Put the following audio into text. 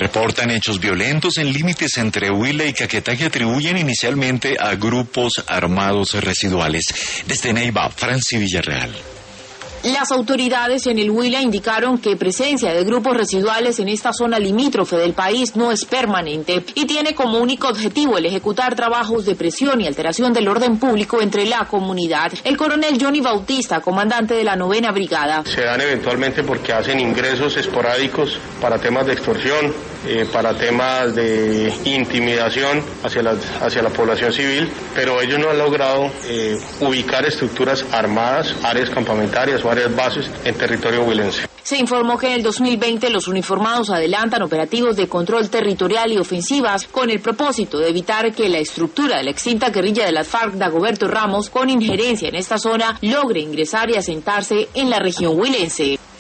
reportan hechos violentos en límites entre Huila y Caquetá que atribuyen inicialmente a grupos armados residuales. Desde Neiva, Franci Villarreal. Las autoridades en el Huila indicaron que presencia de grupos residuales en esta zona limítrofe del país no es permanente y tiene como único objetivo el ejecutar trabajos de presión y alteración del orden público entre la comunidad. El coronel Johnny Bautista, comandante de la 9ª Brigada. Se dan eventualmente porque hacen ingresos esporádicos para temas de extorsión, para temas de intimidación hacia la población civil, pero ellos no han logrado ubicar estructuras armadas, áreas campamentarias o áreas bases en territorio huilense. Se informó que en el 2020 los uniformados adelantan operativos de control territorial y ofensivas con el propósito de evitar que la estructura de la extinta guerrilla de las FARC, Dagoberto Ramos, con injerencia en esta zona, logre ingresar y asentarse en la región huilense.